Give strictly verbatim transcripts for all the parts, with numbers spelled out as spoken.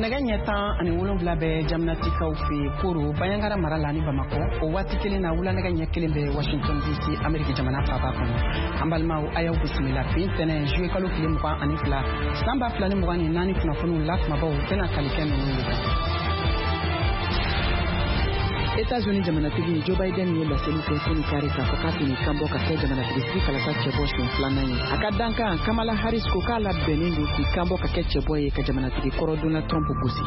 nɛgɛ ɲɛ tan ani wolonwula bɛ jamanatikaw fɛ koro Bayangara mara la ni Bamako o waati kelen na wula nɛgɛ ɲɛ kelen bɛ Washington D C Amérique jamana faaba kɔnɔ. An balimaw a y'aw bisimila bi tɛnɛ juillet kalo tile mugan ani fila san ba fila ni mugan ni naani kunnafoniw la kumabaw bɛna tali kɛ ninnu ye. États-Unis jamanatigi Joe Biden ye laseli kɛ sini kari k'a fɔ k'a tɛna kan bɔ ka kɛ jamanatigi sigi kalata cɛbɔ siɲɛ filanan ye. A ka dankan Kamala Harris ko k'a labɛnnen don k'i kan bɔ ka kɛ cɛbɔ ye ka jamanatigi kɔrɔ Donald Trump gosi.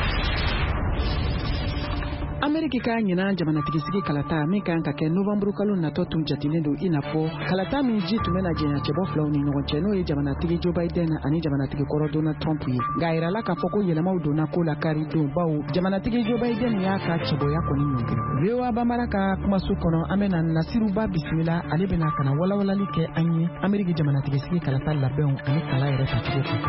Amérique ka ɲinan jamanatigi sigi kalata min kan ka kɛ novembre kalo natɔ tun jatinen don i n'a fɔ kalata min ji tun bɛna jɛnya cɛbɔ filaw ni ɲɔgɔn cɛ n'o ye jamanatigi Joe Biden ani jamanatigi kɔrɔ Donald Trump ye. Nka a yirala k'a fɔ ko yɛlɛmaw donna ko la kari don baw jamanatigi Joe Biden y'a ka cɛbɔya kɔni ɲɔngiri. V O A Bambara ka kumaso kɔnɔ an bɛna Nasiruba bisimila ale bɛna kana walawalali kɛ an ye Amérique jamanatigi sigi kalata labɛnw ani kala yɛrɛ tacogo kan.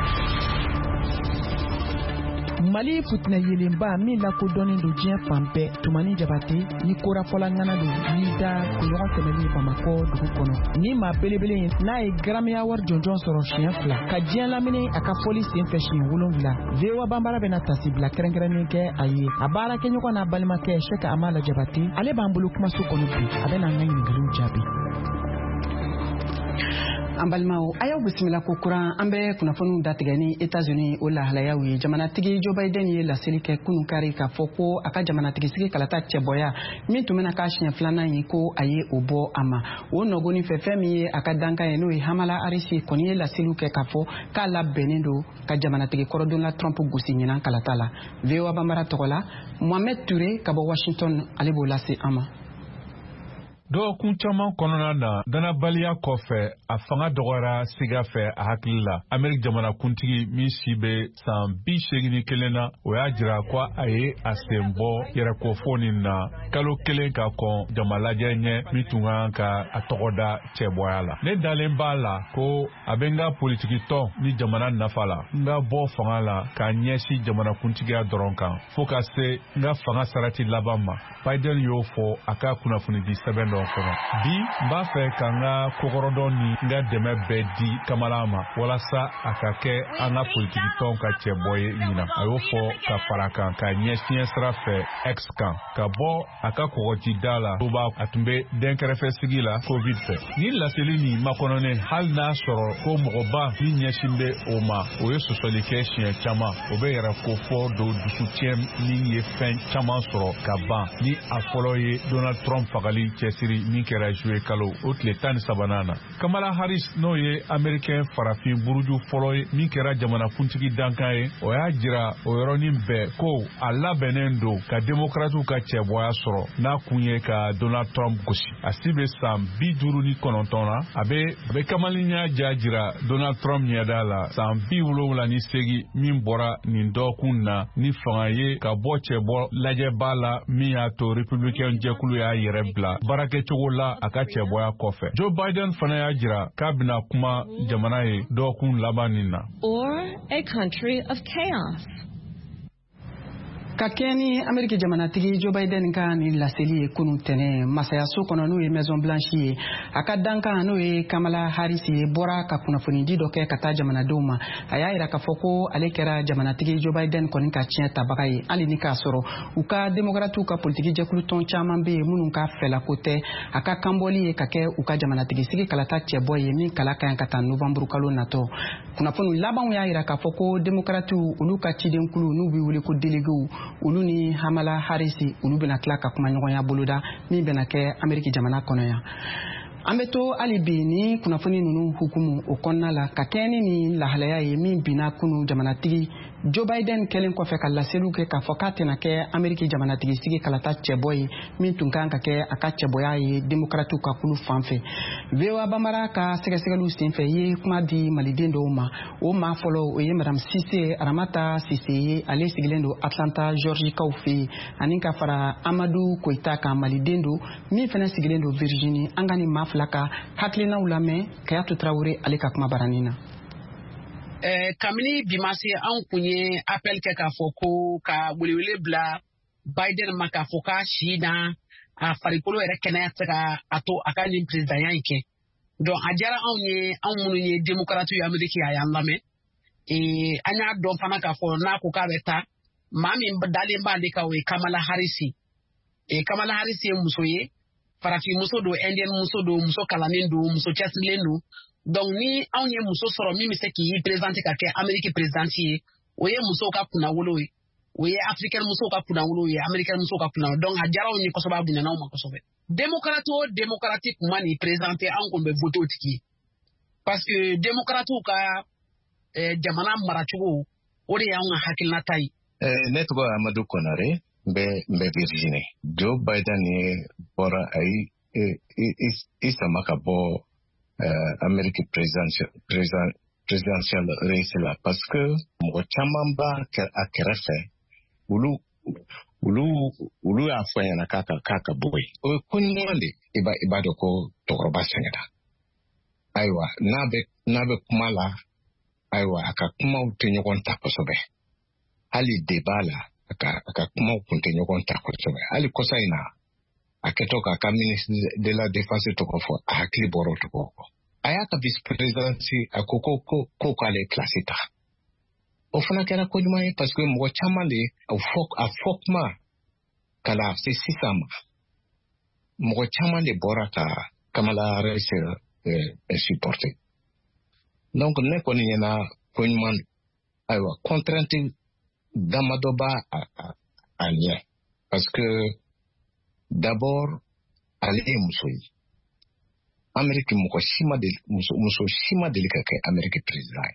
Mali futina yelenba min lakodɔnnen don diɲɛ fan bɛɛ Tumani Jabate ni korafɔla ŋana don ni da kunɲɔgɔn tɛmɛnen Bamakɔ dugu kɔnɔ. Ni maa belebele in n'a ye garamiya wari jɔnjɔn sɔrɔ siɲɛ fila ka diɲɛ lamini a ka fɔli senfɛ siɲɛ wolonwula. V O A Bambara bɛna tasi bila kɛrɛnkɛrɛnnen kɛ a ye. A baara kɛ ɲɔgɔn n'a balimakɛ Sɛk Amala Jabate ale b'an bolo kumaso kɔnɔ bi a bɛna an ka ɲininkaliw jaabi. An balimaw a y'aw bisimila ko kuran an bɛ kunnafoniw datigɛ ni États-Unis o lahalayaw ye. Jamanatigi Joe Biden ye laseli kɛ kunun kari k'a fɔ ko a ka jamanatigi sigi kalata cɛbɔya min tun bɛna k'a siɲɛ filanan ye ko a ye o bɔ a ma. O nɔgɔnin fɛ fɛn min ye a ka dankan ye n'o ye Kamala Harris kɔni ye laseliw kɛ k'a fɔ k'a labɛnnen don ka jamanatigi kɔrɔ Donald Trump gosi ɲinan kalata la. V O A Bambara tɔgɔ la Mohamed Touré ka bɔ Washington ale b'o lase an ma. Dɔgɔkun caman kɔnɔna na danabaliya kɔfɛ a fanga dɔgɔyara siga fɛ a hakili la. Amérique jamanakuntigi min si bɛ san bi seegin kelen na o y'a jira ko a ye a sen bɔ yɛrɛkofo nin na kalo kelen ka kɔn jamalajɛ ɲɛ min tun kan ka a tɔgɔda cɛbɔya la. Ne dalen b'a la ko a bɛ n ka politikitɔ ni jamana nafa la n ka bɔ fanga la k'a ɲɛsin jamanakuntigiya dɔrɔn kan fo ka se n ka fanga sarati laban ma. Biden y'o fɔ a ka kunnafonidi sɛbɛn dɔ kɔnɔ. Bi n b'a fɛ ka n ka kokɔrɔdɔn ni n ka dɛmɛ bɛɛ di Kamala ma walasa a ka kɛ an ka politikitɔnw ka cɛbɔ ye ɲinan. A y'o fɔ ka fara kan ka ɲɛsiɲɛ sira fɛ X kan ka bɔ a ka kɔgɔjida la tuba a tun bɛ dɛnkɛrɛfɛ sigi la Covid fɛ. Ni laseli nin makɔnɔnen hali n'a sɔrɔ ko mɔgɔba min ɲɛsin bɛ o ma o ye sɔsɔli kɛ siɲɛ caman o bɛ yɛrɛ ko fɔ don dusutiɲɛ min ye fɛn caman sɔrɔ ka ban ni a fɔlɔ ye Donald Trump fagali cɛsiri min kɛra juillet kalo o tile tan ni sabanan na. Kamala Harris n'o ye Américain farafin buruju fɔlɔ ye min kɛra jamanakuntigi dankan ye o y'a jira o yɔrɔnin bɛɛ ko a labɛnnen don ka démocrates ka cɛbɔya sɔrɔ n'a kun ye ka Donald Trump gosi. A si bɛ san bi duuru ni kɔnɔntɔn na a bɛ a bɛ kamalinya ja jira Donald Trump ɲɛda la san bi wolonwula ni segi min bɔra nin dɔgɔkun na ni fanga ye ka bɔ cɛbɔ lajɛba la min y'a to républicain jɛkulu y'a yɛrɛ bila baarakɛcogo la a ka cɛbɔya kɔfɛ. Joe Biden fana y'a jira k'a bɛna kuma jamana ye dɔgɔkun laban nin na. Or a country of chaos. Ka kɛ ni Amérique jamanatigi Joe Biden ka ni laseli ye kunun tɛnɛ masayaso kɔnɔ n'o ye Maison Blanche ye a ka dankan n'o ye Kamala Harris ye bɔra ka kunnafonidi dɔ kɛ ka taa jamanadenw ma a y'a yira k'a fɔ ko ale kɛra jamanatigi Joe Biden kɔni ka tiɲɛ tabaga ye hali ni k'a sɔrɔ u ka démocrates ka politiki jɛkulu tɔn caman bɛ yen minnu ka fɛlako tɛ a ka kanbɔli ye ka kɛ u ka jamanatigi sigi kalata cɛbɔ ye min kala ka ɲi ka taa novembre kalo natɔ. Kunnafoni labanw y'a yira k'a fɔ ko démocrates olu ka cidenkulu n'u bɛ wele ko délégués olu ni Kamala Harris olu bɛna tila ka kuma ɲɔgɔnya boloda min bɛna kɛ Amérique jamana kɔnɔ yan. An bɛ to hali bi ni kunnafoni ninnu hukumu o kɔnɔna la ka kɛ ni lahalaya ye min bina kunu jamanatigi Joe Biden kɛlen kɔfɛ ka laseliw kɛ k'a fɔ k'a tɛna kɛ Amérique jamanatigi sigi kalata cɛbɔ ye min tun kan ka kɛ a ka cɛbɔya ye démocrates ka kulu fan fɛ. V O A Bambara ka sɛgɛsɛgɛliw senfɛ ye kuma di maliden dɔw ma o maa fɔlɔ o ye Madame Cissé Aramata Cissé ye ale sigilen don Atlanta Georgie kaw fɛ ani ka fara Amadou Koita kan maliden don min fana sigilen don Virginie an ka ni maa fila ka hakilinaw lamɛn Kayatu Traoré ale ka kuma baranin na. Eh, kamini bimase an kun ye appel kɛ k'a fɔ ko ka welewele bila Biden ma k'a fɔ k'a si na a farikolo yɛrɛ kɛnɛya tɛ ka a to a ka nin présidentya in kɛ. Donc a diyara anw ye anw minnu ye démocrates ye Amérique a y'an lamɛn e anya don fana ka fo na ko ka beta mami dale mbande ka we Kamala Harris e Kamala Harris e muso ye farafi muso do Indian muso do muso kalanin do muso cheslin do donc ni anye muso soro mi mi se ki présenter ka ke Amerique présidentielle oye muso ka kuna wolo we oye African muso ka kuna wolo ye American muso ka kuna donc a jaraw ni ko so ba bunya na ma ko so be démocrate o démocratique mani présenter an ko be voter otiki parce que démocrate ka eh, jamana marachugo ori ya nga hakilna tai eh netgo Amadou Konare be be Virginie Joe Biden ni bora ai is is makabo eh American presidential president presidential race là parce que mo chamamba a kerefe ulu ulu ulu afanya na kaka kaka boy o kunwande iba ibado ko toroba sengeda aiwa nabe nabe kumala aiwa akakuma utenyo konta kosobe hali debala aka akakuma utenyo konta kosobe hali kosaina aketoka ka ministre de la défense tokofo akli boro tokoko ayaka vice presidency akoko ko ko kale klasita ofana kera ko juma parce que mo chamale afok afokma kala se sisama mo chamale boraka Kamala Harris eh, eh, supporté donc ne koni na konman aywa contrainte damadoba a a, a lien parce que d'abord aller musoyi Amérique muko shima de muso muso shima de likake Amérique président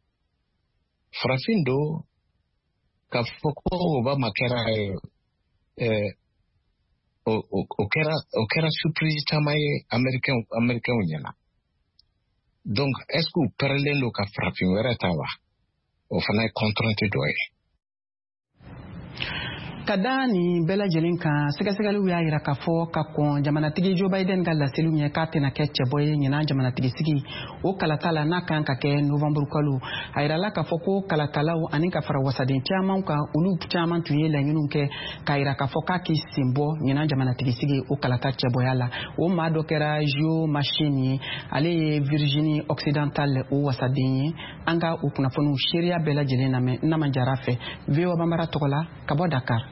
Frafindo ka foko ba makera eh o o o kera o kera surprise tamaye Américain Américain nyana donc est-ce que parallèle ka Frafindo era tawa o fana contrainte doye Kadani bela jelinka sigasagalu ya ira kafo kako jamana tigi Joe Biden galla selu nya katina ketche boy nyina jamana tigi sigi o kalatala naka kake November kalu ayira la kafo ko kalatala o aninka fara wasadin chaman ka ulu chaman tuye la nyunu ke kaira kafo ka ki simbo nyina jamana tigi sigi o kalata che boyala o ma dokera jo machine ale Virginie occidentale o wasadin anga o kuna fonu sheria bela jelina me na manjarafe veo bambara tokola kabo Dakar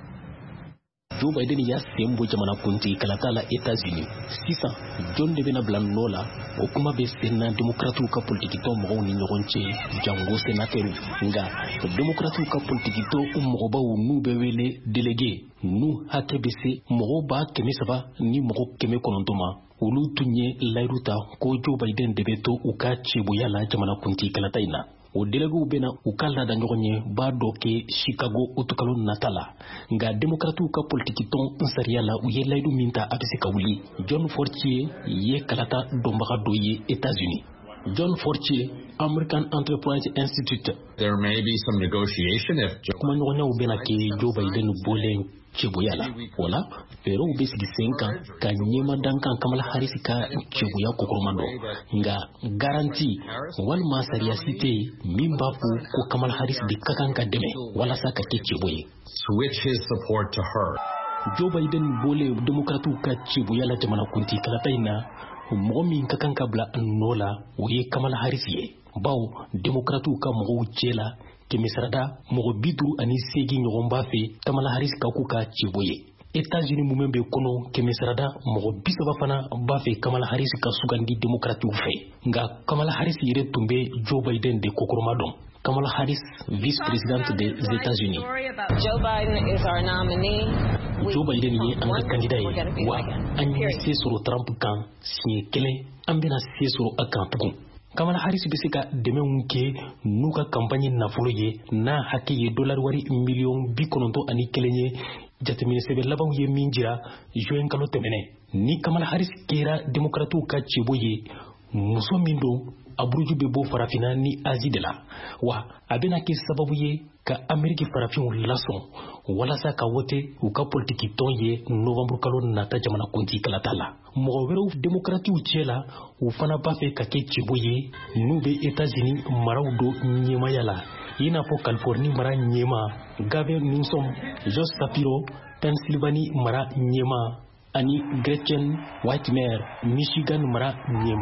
Joe Biden ya sembo jamana kunti kalatala États-Unis sisa John de bena blannola o kuma be senna demokratu ka politiki to mo ni nyogonche jango senateru nga demokratu ka politiki to mo ba nu be wele délégué nu hakebese mo ba kemi saba ni mo kemi konontoma ulu tunye lairuta ko Joe Biden de beto uka cheboya la jamana kunti kalataina o delego bena ukala da nyogonye ba doke Chicago utukalo natala nga demokratu ka politiki ton nsariala u ye laydu minta abise kawuli John Fortier ye kalata dombaga doye États-Unis John Fortier American Enterprise Institute there may be some negotiation if Joe kuma nyogonya u bena ke Joe Biden bole cheboyala wala pero u besi gisenka ka nyema dankan Kamala Harris ka cheboya kokoromando nga garanti wal masaria cité mimba ko ko Kamala Harris de kakanka deme wala saka ke cheboye switch his support to her Joe Biden bole demokratu ka cheboyala jamana kunti kala taina mo min kakanka bla nola uye Kamala Harris ye baw demokratu ka mo jela kemisarada mo bidru ani segi nyomba fe Kamala Harris ka ku ka cheboye États-Unis mumembe kono kemisarada mo bisaba fana ba fe Kamala Harris ka sugandi demokratu fe nga Kamala Harris yire tumbe Joe Biden de kokoromadon Kamala Harris vice-présidente des États-Unis Joe Biden is our nominee. Joe Biden ye anga candidat ye wa anya se sur Trump kan si kele ambina se sur akan tukun Kamala Harris bisika deme unke nuka campagne na folo ye na hake ye dollar wari million bikononto ani kelenye jatemine sebe laban ye minjira joen kalo temene ni Kamala Harris kera demokratu ka cheboye muso mindo aburuju bebo farafina ni azi de la wa abena ke sababu ye ka Ameriki farafin lason wala sa ka wote u ka politiki ton ye November kalo nata jamana kunti kalatala mo wero demokrati u chela u fana ba fe ka ke cheboye nube États-Unis marawdo nyema yala ina po Californie mara nyema Gavin Newsom Josh Shapiro Pennsylvania mara nyema ani Gretchen Whitmer Michigan mara nyema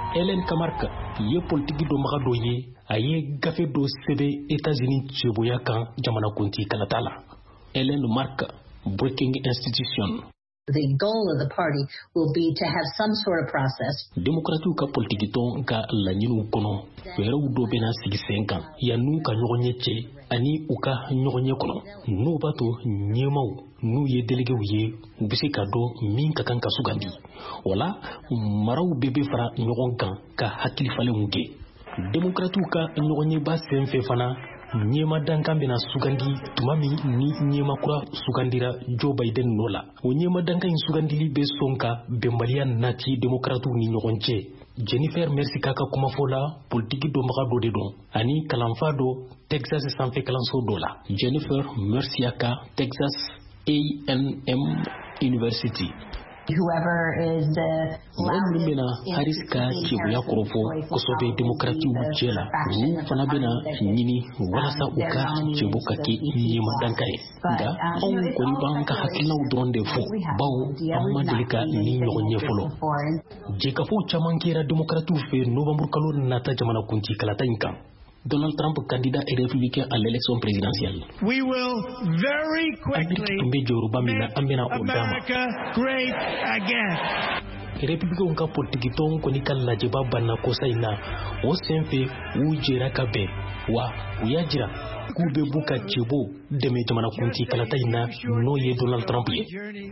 Hélène Camargue ye politiki do maga do ye aye gafe do sebe États-Unis ceboya kan jamana kunti kalatala. Hélène Mark Breaking Institution. The goal of the party will be to have some sort of process. Démocratique ka politique ton ka la nyinu kono wera do bena sigi senkan ya nu ka nyogonye che ani uka nyogonye kono no bato nyemau nu ye délégué uye ubisi ka do min ka kan ka sugandi wala maraw bebe fara nyogon kan ka hakili fale muke démocratique ka nyogonye ba senfe fana nyema dankambe na sugandi tumami ni nyema kura sugandira Joe Biden nola o nyema danka in sugandili be sonka bembalia nati demokratu ni nyogonche Jennifer Merci kaka kuma fola politiki do maga do de don ani kalamfado Texas sanfe kalanso dola Jennifer Merci aka Texas A and M University. Whoever is the Mwana Harris ka chibu ya korofo kusobe demokrati ujela wu fana bena nini walasa uka chibu kaki nyima dankare nga on kori banka hakila udron defo bawo amma delika ni nyogonye folo jeka fo chamankira demokrati fe novembre kalo nata jamana kunti kalata inka Donald Trump candidat et républicain à l'élection présidentielle. We will very quickly make America great again. Républicain ka politique ton koni kala jeba banna ko sayna o senfe ujera kabe wa uyajira kube buka chebo deme jamana kunti kala tayna no ye Donald Trump ye.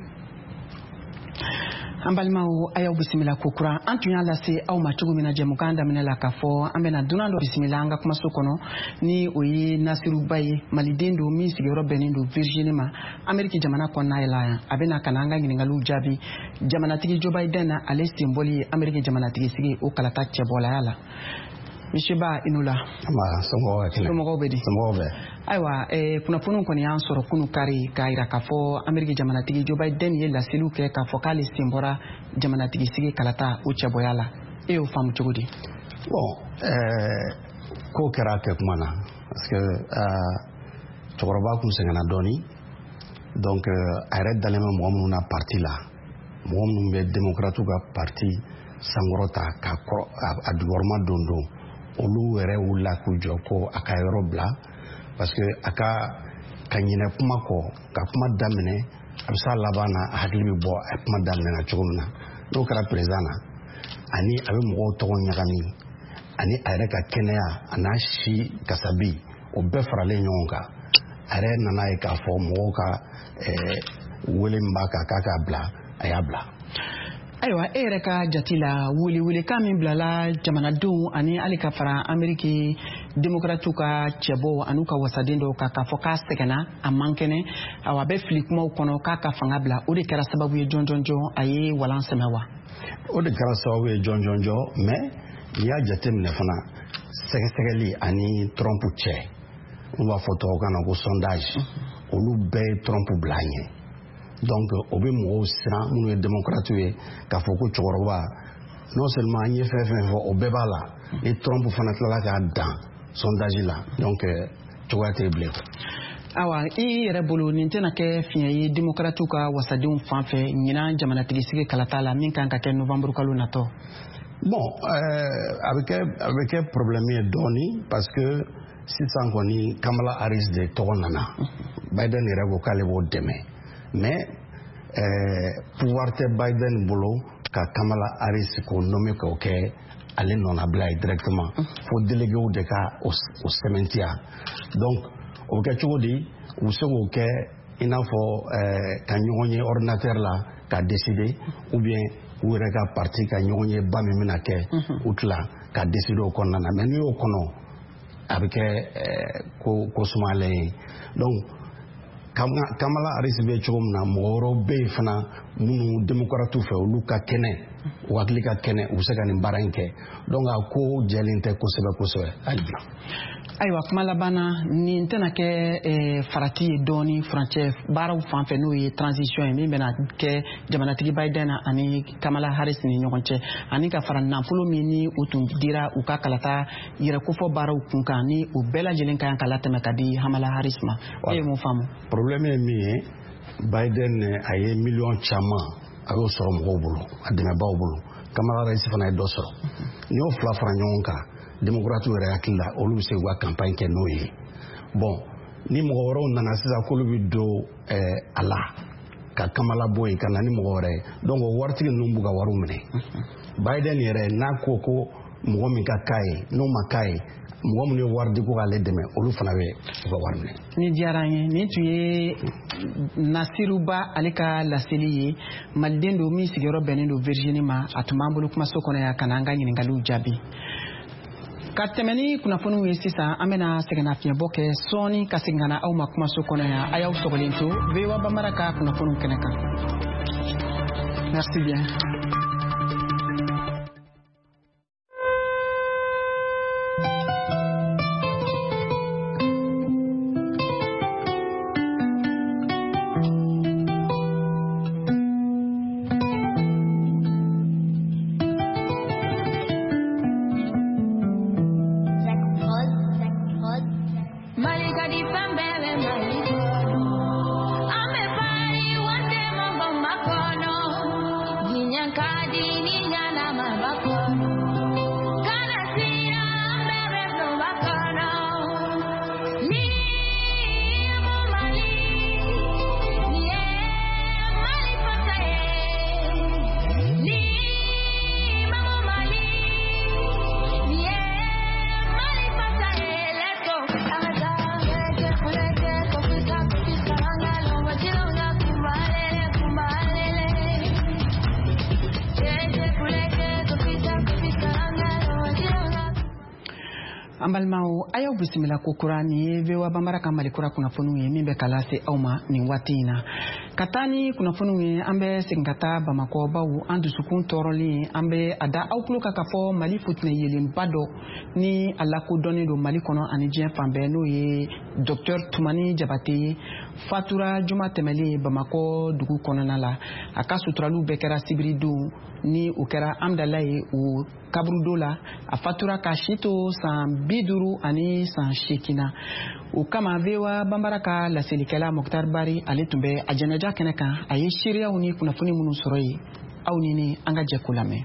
Ambalmao ayaw bisimila kukura antunya lase au machugu mina jemukanda minela kafo ambena dunando bisimila anga kuma sokono ni oyi Nasiru Baye malidendo mi sigero benindo Virginia ma Ameriki jamana konna ila abena kananga ngingalu jabi jamana tigi Joe Biden ale simboli Ameriki jamana tigi sige o kalata chebola yala Mishiba inula ma songo akile songo bedi songo be aiwa eh kuna punu koni ansoro kunu kari kaira kafo Ameriki jamana tigi Joe Biden ye la siluke kafo kale simbora jamana tigi sige kalata uche boyala e o famu chugudi bon eh ko kera ke kumana parce que euh chokoroba kum sengana doni donc arrête d'aller même mo na parti là mo mo be démocrate ka parti sangorota ka ko adworma dondo olu were wula ku joko aka yorobla parce que aka kanyina kuma ko ka kuma damene abisa labana hakili bo kuma damene na chugumna do kara prezana ani abe mo to nyagami ani ayre ka kenea anashi kasabi o be farale nyonga are nana e ka fo mo ka eh wele mbaka kaka bla ayabla aiwa ereka jatila wuli wuli kamin blala jamana dun ani alika fara Ameriki demokratuka chebo anuka wasadendo kaka foka segana amankene awa be flikmo kono kaka fanga bla o de kera sababu ye jonjonjo aye walanse mewa o de kera sababu ye jonjonjo mais ya jatem ne fana segesegeli ani Trump che on va photo kana ko sondage olu be Trump blanye donc obe mo sira munu démocrate ka foko choroba non seulement y fait fait obe bala et Trump fana tla ka dan sondage là donc chowa terrible awa i rebulu nintena ke fiye démocrate ka wasadun fanfe nyina jamana tigisige kalatala min kan ka ke novembre kalu nato bon euh avec avec un problème doni parce que si sans koni Kamala Harris de togonana Biden irago kale bo deme mais euh, pouvoir te Biden bolo ka Kamala Harris ko nommé ko ke aller non abla directement faut déléguer au deka au, au cimetière donc au ka chodi ou se ko ke ina fo euh kanyonye ordinateur là ka décider ou bien ou reka parti kanyonye ba mi mina ke outla ka décider au konna mais ni au kono avec euh ko ko sumale donc Kamala Harris be chomna moro be fana munu demokratu fe luka kene waklika kene usaka ni baranke donc ko jelinte ko sebe ko sebe alba aywa Kamala bana ni ntena ke e farati doni français baraw fanfe no yi transition mi bena ke jamana tigi Biden ani Kamala Harris ni nyogonche ani ka fara na fulo mini utum dira uka kalata yere ko fo baraw kunka ni u bela jelen kan kalata me kadi Kamala Harris ma e mo famu problème mi Biden aye million chama ayo soro mo bolo adina ba bolo Kamala Harris fana ye dɔ sɔrɔ n'i y'o fila fara ɲɔgɔn kan démocrate yɛrɛ hakili la olu bɛ se k'u ka campagne kɛ n'o ye bon ni mɔgɔ wɛrɛw nana sisan k'olu bɛ don a la ka Kamala bɔ yen ka na ni mɔgɔ wɛrɛ ye donc o waritigi ninnu b'u ka wariw minɛ Biden yɛrɛ n'a ko ko mɔgɔ min ka k'a ye n'o ma k'a ye mɔgɔ minnu ye wari di ko k'ale dɛmɛ olu fana bɛ u ka wari minɛ. Ni diyara n ye nin tun ye Nasiru Ba ale ka laseli ye maliden don min sigiyɔrɔ bɛnnen don Virginie ma a tun b'an bolo kumaso kɔnɔ yan ka na an ka ɲininkaliw jaabi. Ka tɛmɛ ni kunnafoniw ye sisan an bɛna sɛgɛnnafiɲɛbɔ kɛ sɔɔni ka segin ka na aw ma kumaso kɔnɔ yan a y'aw sɔgɔlen to V O A Bambara ka kunnafoniw kɛnɛ kan. Merci bien. An balimaw a y'aw bisimila ko kura nin ye V O A Bambara ka Mali kura kunnafoniw ye min bɛ ka lase aw ma nin waati in na ka taa ni kunnafoniw ye an bɛ segin ka taa Bamakɔ baw an dusukun tɔɔrɔlen an bɛ a da aw tulo kan ka fɔ Mali futinɛ yelenba dɔ ni a lakodɔnnen don Mali kɔnɔ ani diɲɛ fan bɛɛ n'o ye Docteur Tumani Jabate ye fatura juma tɛmɛlen Bamakɔ dugu kɔnɔna la a ka suturaliw bɛɛ kɛra sibiridon ni o kɛra Amdala ye o kaburudo la a fatura ka si to san bi duuru ani san seegin o kama V O A Bambara ka laselikɛla Mokhtar Bari ale tun bɛ a jɛnɛja kɛnɛ kan a ye seereyaw ni kunnafoni minnu sɔrɔ yen aw ni ni an ka jɛ ko lamɛn.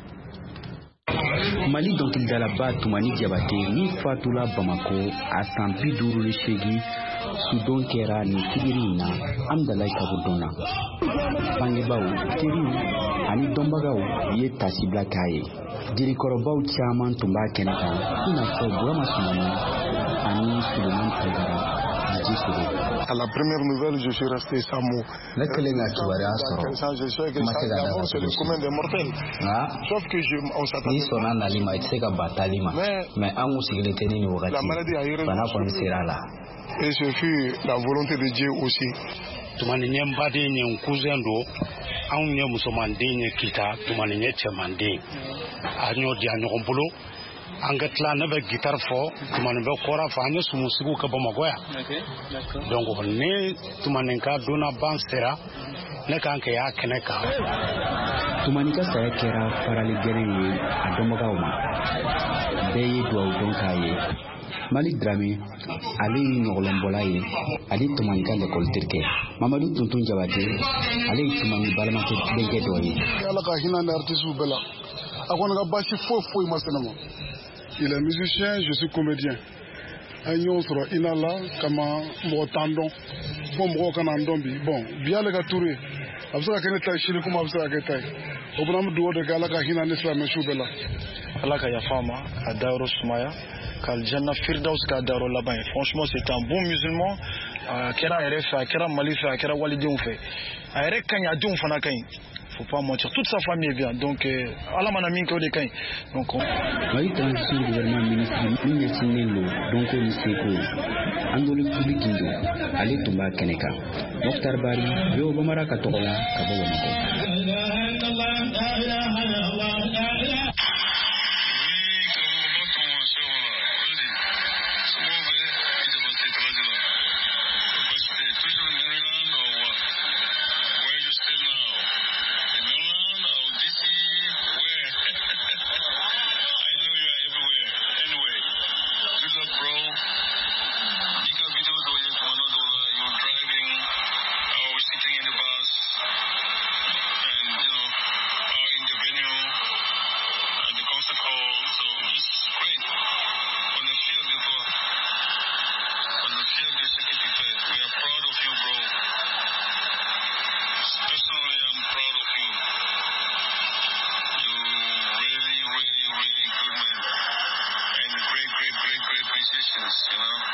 Mali dɔnkilidalaba Tumani Jabate min fatula Bamako a san bi duuru ni seegin sudon kɛra nin sigiri in na Amdalayi kabudon na bangebaaw teriw ani dɔnbagaw ye tasibila k'a ye jirikɔrɔbaw caman tun b'a kɛnɛ kan i n'a fɔ Burama Sumani ani Sulemani Tagara Aji Sogo. À la première nouvelle, je suis resté sans mots. Ne kelen ka kibaruya sɔrɔ ma se ka daga cogo si nka n'i sɔnna nali ma i tɛ se ka ba tali ma mais an kun sigilen tɛ ni nin wagati bana kɔni sera a la. Et ce fut la volonté de Dieu aussi. Tumani nye mbaden nye nkuzen do anw nye musomanden nye kita tumani nye cɛmanden a ɲɔ di a ɲɔgɔn bolo an ka tila ne bɛ guitare fɔ tumani bɛ kɔra fɔ an ye sumusigiw ka Bamakɔ yan donc ne tumani ka donna ban sera ne kan kɛ y'a kɛnɛ kan. Tumani ka saya kɛra farali gɛrɛn ye a dɔnbagaw ma bɛɛ ye dugawu dɔn k'a ye. Malik Drame ale ye ɲɔgɔlɔnbɔla ye ale Tumani ka l'école terikɛ Mamadu Tuntun Jabate ale ye Tumani balimakɛ denkɛ dɔ ye. Ala ka hinɛ ni artiste bɛɛ la a kɔni ka basi foyi foyi ma se ne ma. Il est musicien, je suis comédien. An y'o sɔrɔ ina la kama mɔgɔ t'an dɔn fo mɔgɔw kana an dɔn bi bon bi ale ka turu ye a bɛ se ka kɛ ne ta ye sini komi a bɛ se ka kɛ ta ye o fana an bɛ dugawu de kɛ Ala ka hinɛ ni silamɛsu bɛɛ la. Ala ka yafa ma a dayɔrɔ sumaya Kaljanna Firdaus ka dayɔrɔ laban ye franchement c'est un bon musulman a kɛra a yɛrɛ fɛ a kɛra Mali fɛ a kɛra walidenw fɛ a yɛrɛ ka ɲi a denw fana ka ɲi faut pas mentir toute sa famille est bien donc Ala mana min kɛ o de ka ɲi donc Mali transition gouvernement ministre min ɲɛsinnen don dɔnko ni seko andolu public don ale tun b'a kɛnɛ kan Mokhtar Bari V O A Bambara ka tɔgɔ la ka bɔ Bamakɔ.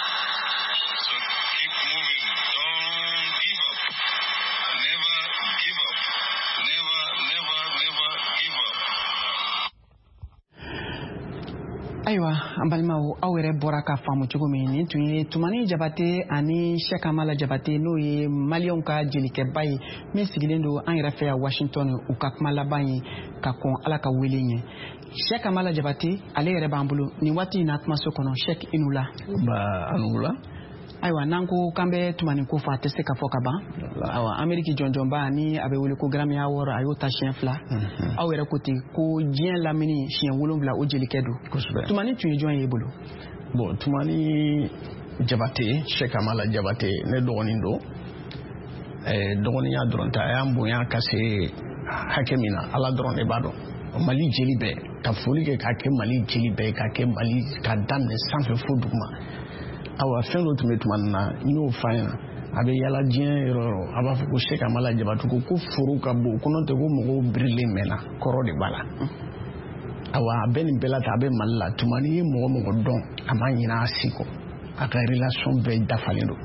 So keep moving. Don't give up. Never give up. Never, never, never give up. Aywa an balimaw aw yɛrɛ bɔra ka faamu cogo min nin tun ye Tumani Jabate ani Sheikh Amala Jabate n'o ye maliyɛnw ka jelikɛba ye min sigilen don an yɛrɛ fɛ yan Washington u ka kuma laban ye ka kɔn Ala ka wele ɲɛ. Sheikh Amala Jabate ale yɛrɛ b'an bolo nin waati in na kumaso kɔnɔ. Sheikh i n'u la. Ba a n'u la. Aywa n'an ko k'an bɛ Tumani ko fɔ a tɛ se ka fɔ ka ban. Awa Ameriki jɔnjɔnba ni a bɛ wele ko Grammy Award a y'o ta siɲɛ fila. Aw yɛrɛ ko ten ko diɲɛ lamini siɲɛ wolonwula o jelikɛ don. Kosɛbɛ. Tumani tun ye jɔn ye i bolo? Bon Tumani Jabate, Sheikh Amala Jabate ne dɔgɔnin don. Eh, dɔgɔninya dɔrɔn tɛ a y'an bonya ka se hakɛ min na Ala dɔrɔn de b'a dɔn. Mali jeli bɛɛ ka foli kɛ k'a kɛ Mali jeli bɛɛ ka kɛ Mali ka daminɛ sanfɛ fo duguma. Awa fɛn dɔ tun bɛ tuma na n y'o f'a ɲɛna a bɛ yala diɲɛ yɔrɔ yɔrɔ a b'a fɔ ko Sheikh Amala Jabate ko ko foro ka bon ko n'o tɛ ko mɔgɔw birilen mɛnna kɔrɔ de b'a la. Awa a bɛ nin bɛɛ la ta a bɛ Mali la Tumani ye mɔgɔ mɔgɔ dɔn a ma ɲinɛ a si kɔ a ka relation bɛɛ dafalen don.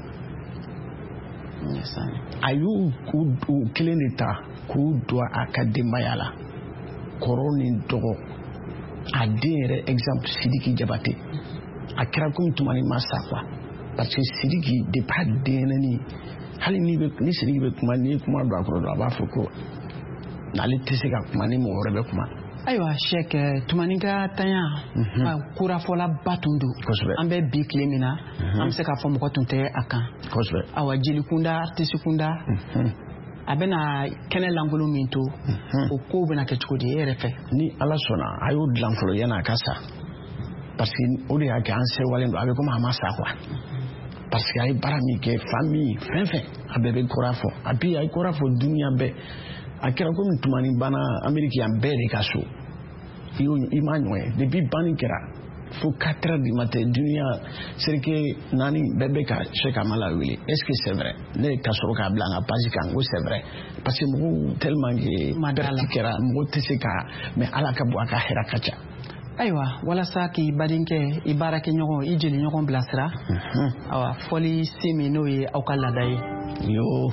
A y'u kelen de ta k'u don a ka denbaya la kɔrɔ ni dɔgɔ a den yɛrɛ exemple Sidiki Jabate. A kɛra komi Tumani ma sa quoi parce que Sidiki depuis a denni hali ni bɛ ni Sidiki bɛ kuma ni kuma don a kɔrɔ dɔrɔn a b'a fɔ ko n'ale tɛ se ka kuma ni mɔgɔ wɛrɛ bɛ kuma. Ayiwa Sheikh Tumani ka tanya kurafɔla ba tun don an bɛ bi tile min na an bɛ se k'a fɔ mɔgɔ tun tɛ a kan. Awa jeli kunda artiste kunda a bɛna kɛnɛ lankolon min to o kow bɛna kɛ cogo di e yɛrɛ fɛ? Ni Ala sɔnna a y'o dilan fɔlɔ yan'a ka sa. Parce que o de y'a kɛ an sewalen don a bɛ komi a ma sa quoi parce que a ye baara min kɛ fa min fɛn fɛn a bɛɛ bɛ kɔrɔ fɔ a bi a ye kɔrɔ fɔ duniya bɛɛ a kɛra komi Tumani banna Ameriki yan bɛɛ de ka so i m'a ɲɔgɔn ye depuis banni kɛra fo quatre heures du matin duniya serike naani bɛɛ bɛ ka Sheikh Amala wele est-ce que c'est vrai ne ka sɔrɔ k'a bila an ka page kan ko c'est vrai parce que mɔgɔw tellement que perte kɛra mɔgɔw tɛ se ka mais Ala ka bɔ a ka hɛrɛ ka ca. Ayiwa walasa k'i badenkɛ i baarakɛɲɔgɔn i jeliɲɔgɔn bilasira awa fɔli se min n'o ye aw ka laada ye. Yo.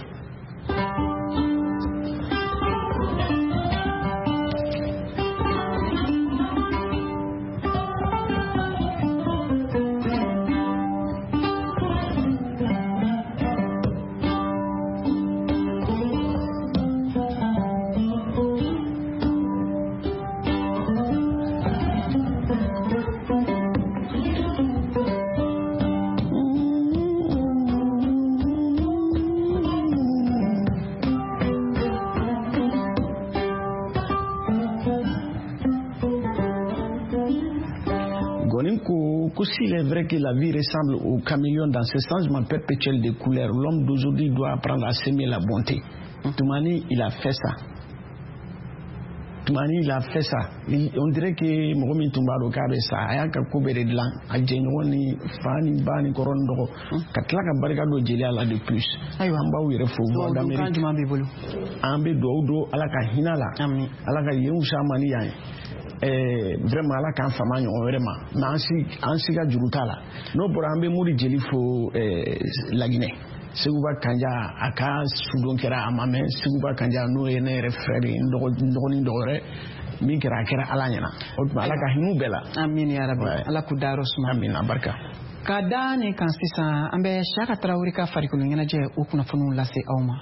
S'il est vrai que la vie ressemble au caméléon dans ce changement perpétuel de couleurs, l'homme d'aujourd'hui doit apprendre à s'aimer la bonté. Tumani, il a fait ça. Tumani, il a fait ça. Il, on dirait que Mogomi Tumbaro Kabe ça, aya ka kubere de lan, a jenwani, fani, bani, korondo, katlaka bargado jelia la de plus. Ayo amba ou yere fo voix d'Amérique. Ambe do do alaka hinala. Alaka yeusha mani yae. Eh, vraiment ala k'an fama ɲɔgɔn wɛrɛ ma mais an si an si ka juru t'a la n'o bɔra an bɛ Modi jeli fo eh, Laginɛ Seguba Kanja a ka sudon kɛra a ma mɛn Seguba Kanja n'o ye ne yɛrɛ frère ye n dɔgɔnin dɔ wɛrɛ min kɛra a kɛra Ala ɲɛna o tuma Ala ka hinɛ bɛɛ la. Amin ya rabi Ala k'u dayɔrɔ suma. Amin abarika. Ka da nin kan sisan an bɛ Siyaka Tarawele ka farikolo ɲɛnajɛ o kunnafoniw lase aw ma.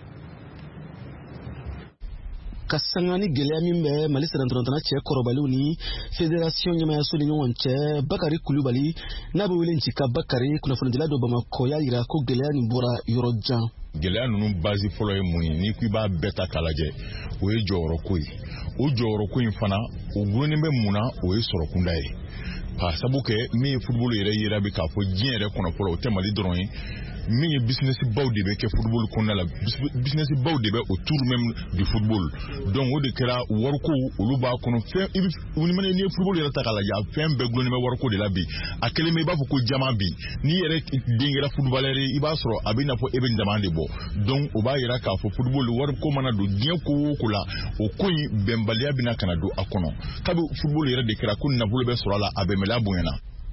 Ka sanga ni gɛlɛya min bɛ Mali sɛrɛntɔrɔntɔna cɛ kɔrɔbaliw ni fédération ɲɛmayaso ni ɲɔgɔn cɛ Bakari Kulubali n'a bɛ wele Ncika Bakari kunnafonidila dɔ Bamakɔ y'a yira ko gɛlɛya nin bɔra yɔrɔ jan. Gɛlɛya ninnu base fɔlɔ ye mun ye n'i ko i b'a bɛɛ ta k'a lajɛ o ye jɔyɔrɔko ye o jɔyɔrɔko in fana o gulonnen bɛ mun na o ye sɔrɔkunda ye k'a sabu kɛ min ye football yɛrɛ yera bi k'a fɔ diɲɛ yɛrɛ kɔnɔ fɔlɔ o tɛ Mali dɔrɔn ye min ye business baw de bɛ kɛ football kɔnɔna la business baw de bɛ autour même du football donc o de kɛra wariko olu b'a kɔnɔ fɛn i bɛ ni ye football yɛrɛ ta k'a lajɛ a fɛn bɛɛ gulonnen bɛ wariko de la bi a kelen bɛ i b'a fɔ ko jama bi n'i yɛrɛ den kɛra footballeur i b'a sɔrɔ a bɛ n'a fɔ e bɛ jama de bɔ donc o b'a yira k'a fɔ football wariko mana don diɲɛ ko o ko la o ko in bɛnbaliya bɛna kana don a kɔnɔ kabi football yɛrɛ de kɛra ko nafolo bɛ sɔrɔ a la a bɛnbaliya bonyana.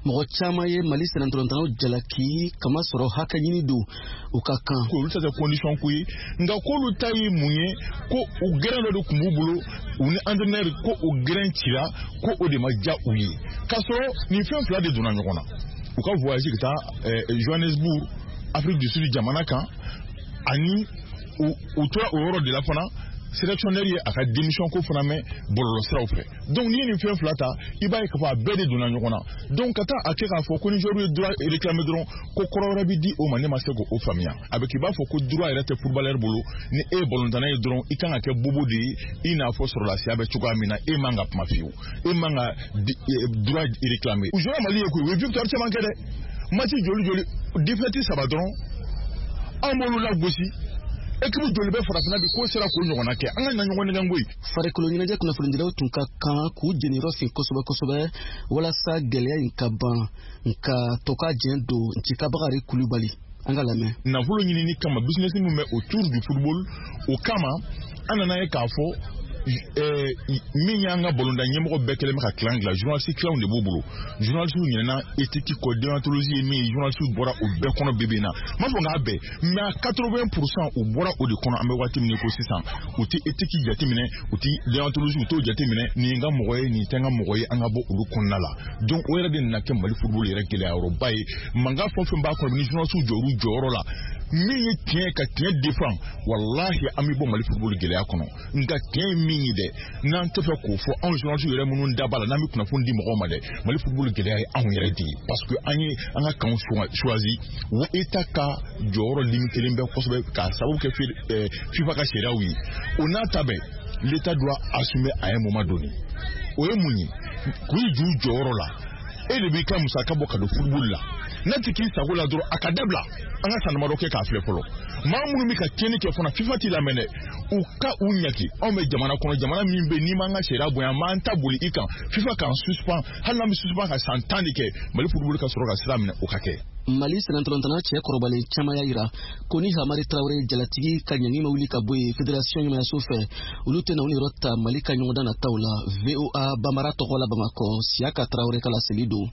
mɔgɔ caman ye Mali sɛnɛntɔlɔntɔlaw jalaki kama sɔrɔ hakɛ ɲini don u ka kan. Olu tɛ condition ko ye nka k'olu ta ye mun ye ko u gɛrɛn dɔ de tun b'u bolo u ni entraîneur ko o gɛrɛn cira ko o de ma ja u ye k'a sɔrɔ nin fɛn fila de donna ɲɔgɔn na u ka voyage ka taa Johannesburg Afrique du Sud jamana kan ani u tora o yɔrɔ de la fana sélectionneur ye a ka démission ko fana mɛn bɔlɔlɔ siraw fɛ donc n'i ye nin fɛn fila ta i b'a ye k'a fɔ a bɛɛ de donna ɲɔgɔn na donc ka taa a kɛ k'a fɔ ko ni joueur ye droit réclamer dɔrɔn ko kɔrɔ wɛrɛ bi di o ma ne ma se k'o faamuya a bɛ k'i b'a fɔ ko droit yɛrɛ tɛ footballeur bolo ni e ye ballontanna ye dɔrɔn i kan ka kɛ bobo de ye i n'a fɔ sɔrɔlasiya bɛ cogoya min na e man ka kuma fiyewu e man ka droit réclamer u joueur Mali ye koyi u ye victoire caman kɛ dɛ match joli joli défaite saba dɔrɔn an b'olu lagosi équipe joli bɛ farafina bi ko sera k'o ɲɔgɔnna kɛ an ka na ɲɔgɔn nɛgɛn koyi. Farikolo ɲɛnajɛ kunnafonidilaw tun ka kan k'u jeniyɔrɔ fin kosɛbɛ kosɛbɛ walasa gɛlɛya in ka ban nka to ka jɛn don Ncikabagari Kulubali an ka lamɛn. Nafolo ɲinini kama business min bɛ autour du football o kama an nana ye k'a fɔ min y'an ka balontan ɲɛmɔgɔ bɛɛ kɛlen bɛ ka kilan dilan journaliste kilanw de b'u bolo journaliste ɲinɛna éthique kɔ déontologie ye min ye journaliste bɔra o bɛɛ kɔnɔ bi bi in na m'a fɔ k'a bɛɛ mais à quatre-vingts pour cent u bɔra o de kɔnɔ an bɛ waati min ko sisan u tɛ éthique jateminɛ u tɛ déontologie u t'o jateminɛ nin ye n ka mɔgɔ ye nin tɛ n ka mɔgɔ ye an ka bɔ olu kɔnɔna la donc o yɛrɛ de nana kɛ Mali football yɛrɛ gɛlɛyayɔrɔba ye mankan fɛn o fɛn b'a kɔnɔ ni journaliste jɔr'u jɔyɔrɔ la min ye tiɲɛ ka tiɲɛ défend walahi an bɛ bɔ Mali football gɛlɛya kɔnɔ nka tiɲɛ ye min ye dɛ n'an tɛ fɛ k'o fɔ anw journaliste yɛrɛ minnu da b'a la n'an bɛ kunnafoni di mɔgɔw ma dɛ Mali football gɛlɛya ye anw yɛrɛ de ye parce que an ye an ka kanw choisi wa État ka jɔyɔrɔ limitelen bɛ kosɛbɛ k'a sababu kɛ FIFA ka sariyaw ye o n'a ta bɛɛ l'État doit assumer à un moment donné o ye mun ye k'u ju jɔyɔrɔ la e de b'i ka musaka bɔ ka don football la n'a tɛ k'i sago la dɔrɔn a ka dabila an ka san damadɔ kɛ k'a filɛ fɔlɔ maa minnu bɛ ka tiɲɛni kɛ fana FIFA t'i lamɛn dɛ u ka u ɲaki anw bɛ jamana kɔnɔ jamana min bɛ n'i m'an ka sariya bonya an m'an ta boli i kan FIFA k'an suspend hali n'an bɛ suspend ka san tan de kɛ Mali football ka sɔrɔ ka sira minɛ o ka kɛ. Mali sɛnɛntɔlɔntɔla cɛ kɔrɔbalen caman y'a jira ko ni Hamari Traoré jalatigi ka ɲangi ma wuli ka bɔ yen fédération ɲɛmayaso fɛ olu tɛna u yɔrɔ ta Mali ka ɲɔgɔndan nataw la V O A Bamara tɔgɔ la Bamakɔ Siaka Traoré ka laseli don.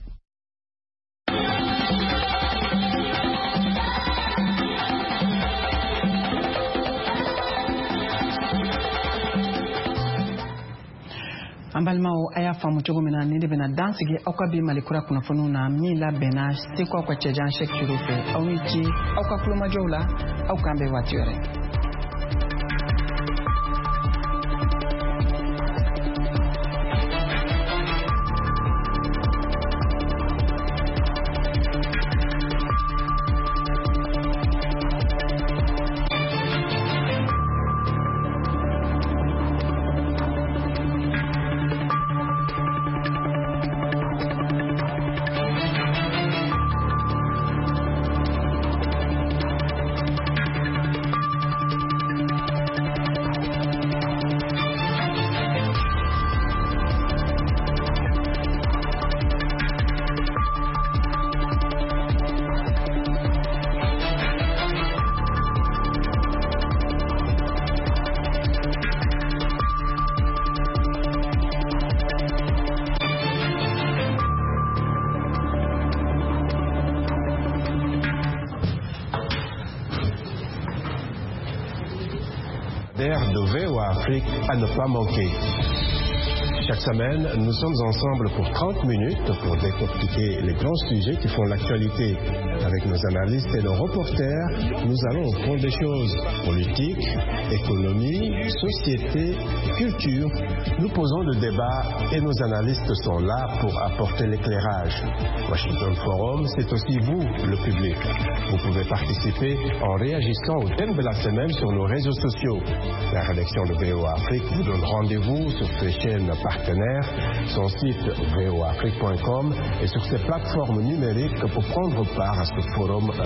An balimaw a y'a faamu cogo min na ni de bɛna dan sigi aw ka bi Malikura kunnafoniw na min labɛnna Seko aw ka cɛjan Sɛki Turo fɛ aw ni ce aw ka kulomajɔw la aw k'an bɛn waati wɛrɛ. De V O A Afrique à ne pas manquer. Chaque semaine, nous sommes ensemble pour trente minutes pour décortiquer les grands sujets qui font l'actualité. Avec nos analystes et nos reporters, nous allons au fond des choses. Politique, économie, société, culture. Nous posons le débat et nos analystes sont là pour apporter l'éclairage. Washington Forum, c'est aussi vous, le public. Vous pouvez participer en réagissant au thème de la semaine sur nos réseaux sociaux. La rédaction de V O A Afrique vous donne rendez-vous sur ses chaînes partenaires, son site v o afrique point com et sur ses plateformes numériques pour prendre part à ce forum